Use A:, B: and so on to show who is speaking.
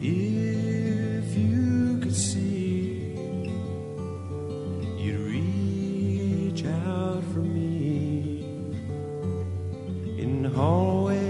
A: If you could see, you'd reach out for me in hallways